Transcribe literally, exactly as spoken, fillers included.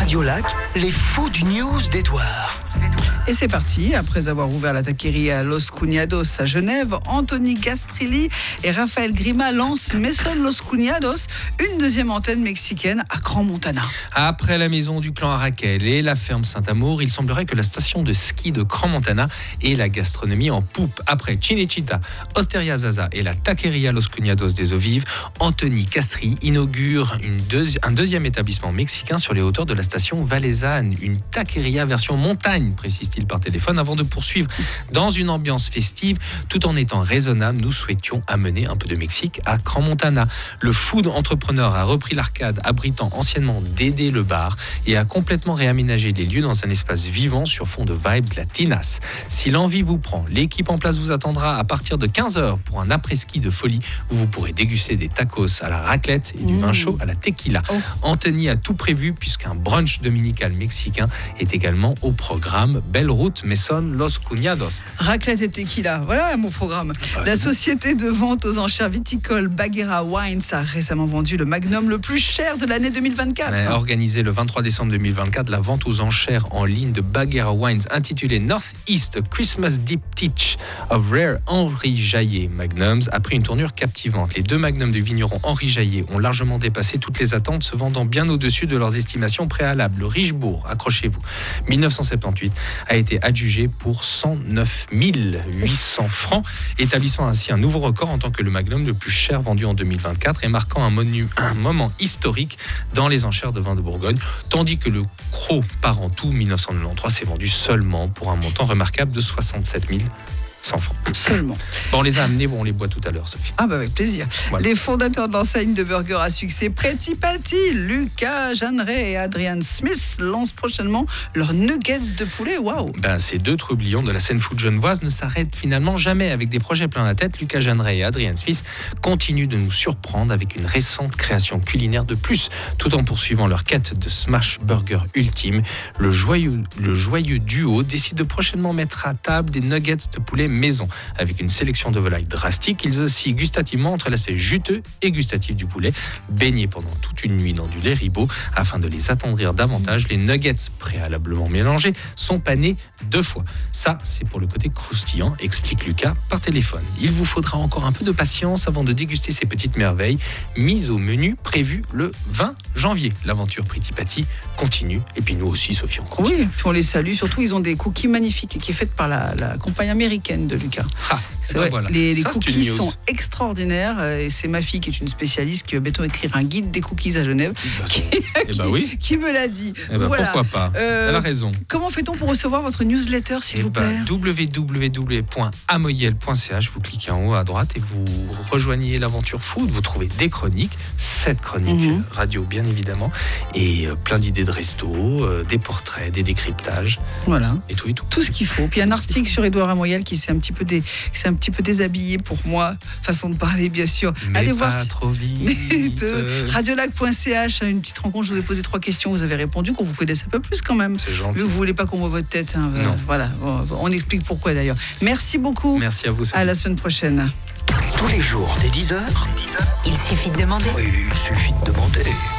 Radio Lac, les fous du news d'Edouard. Et c'est parti, après avoir ouvert la taqueria Los Cuñados à Genève, Anthony Gastrilli et Raphaël Grima lancent Maison Los Cuñados, une deuxième antenne mexicaine à Crans-Montana. Après la maison du clan Araquel et la ferme Saint-Amour, il semblerait que la station de ski de Crans-Montana ait la gastronomie en poupe. Après Chinechita, Osteria Zaza et la taqueria Los Cuñados des Eaux Vives, Anthony Gastrilli inaugure une deuxi- un deuxième établissement mexicain sur les hauteurs de la station Valaisanne, une taqueria version montagne, précise-t-il par téléphone, avant de poursuivre dans une ambiance festive, tout en étant raisonnable. Nous souhaitions amener un peu de Mexique à Crans-Montana. Le food entrepreneur a repris l'arcade abritant anciennement Dédé le bar et a complètement réaménagé les lieux dans un espace vivant sur fond de vibes latinas. Si l'envie vous prend, l'équipe en place vous attendra à partir de quinze heures pour un après-ski de folie où vous pourrez déguster des tacos à la raclette et du mmh. vin chaud à la tequila. Oh. Anthony a tout prévu puisqu'un brunch dominical mexicain est également au programme. Belle route, Maison Los Cuñados. Raclette et tequila, voilà mon programme. Ah, la société de vente aux enchères viticoles Baguera Wines a récemment vendu le Magnum le plus cher de l'année deux mille vingt-quatre. Mais organisé le vingt-trois décembre deux mille vingt-quatre, la vente aux enchères en ligne de Baguera Wines intitulée Northeast Christmas Diptych of Rare Henri Jaillet Magnums a pris une tournure captivante. Les deux Magnums du vigneron Henri Jaillet ont largement dépassé toutes les attentes, se vendant bien au-dessus de leurs estimations préalables. Le Richebourg, accrochez-vous, dix-neuf cent soixante-dix-huit, a été adjugé pour cent neuf mille huit cents francs, établissant ainsi un nouveau record en tant que le Magnum le plus cher vendu en deux mille vingt-quatre et marquant un, monu, un moment historique dans les enchères de vin de Bourgogne, tandis que le Cros Parentout dix-neuf cent quatre-vingt-treize s'est vendu seulement pour un montant remarquable de soixante-sept mille cent francs. Seulement. Bon, on les a amenés, bon, on les boit tout à l'heure, Sophie. Ah bah avec plaisir. Voilà. Les fondateurs de l'enseigne de burgers à succès Pretty Patty, Lucas Jeanneret et Adrian Smith lancent prochainement leurs nuggets de poulet. Waouh. Ben, ces deux trublions de la scène food genevoise ne s'arrêtent finalement jamais. Avec des projets plein la tête, Lucas Jeanneret et Adrian Smith continuent de nous surprendre avec une récente création culinaire de plus, tout en poursuivant leur quête de smash burger ultime. Le joyeux, le joyeux duo décide de prochainement mettre à table des nuggets de poulet maison. Avec une sélection de volailles drastique, ils oscillent gustativement entre l'aspect juteux et gustatif du poulet. Baignés pendant toute une nuit dans du lait ribot, afin de les attendrir davantage, les nuggets préalablement mélangés sont panés deux fois. Ça, c'est pour le côté croustillant, explique Lucas par téléphone. Il vous faudra encore un peu de patience avant de déguster ces petites merveilles, mises au menu prévu le vingt janvier. L'aventure Pretty Patty continue, et puis nous aussi, Sophie, on continue. Oui, puis on les salue, surtout ils ont des cookies magnifiques qui est faite par la, la compagnie américaine de Lucas. Ah, c'est ben vrai. Voilà. Les, les Ça, cookies sont extraordinaires et c'est ma fille qui est une spécialiste qui va bientôt écrire un guide des cookies à Genève bah, qui, eh bah oui. qui me l'a dit. Eh bah, voilà. Pourquoi pas euh, Elle a raison. Comment fait-on pour recevoir votre newsletter, s'il eh vous plaît bah, w w w point amoyel point c h. Vous cliquez en haut à droite et vous rejoignez l'aventure food. Vous trouvez des chroniques, sept chroniques mm-hmm. radio bien évidemment, et euh, plein d'idées de resto, euh, des portraits, des décryptages. Voilà. Et tout et tout. Tout ce qu'il faut. Puis un article sur Édouard Amoyel qui s'est un petit peu des, qui s'est un petit peu déshabillé pour moi, façon de parler bien sûr. Mais allez pas voir trop vite. radiolac point c h, une petite rencontre, je vous ai posé trois questions, vous avez répondu, qu'on vous connaisse un peu plus quand même. C'est gentil. Vous voulez pas qu'on voit votre tête, hein, non. Voilà, on explique pourquoi d'ailleurs. Merci beaucoup. Merci à vous. À la semaine prochaine. Tous les jours dès dix heures, il suffit de demander. Oui, il suffit de demander.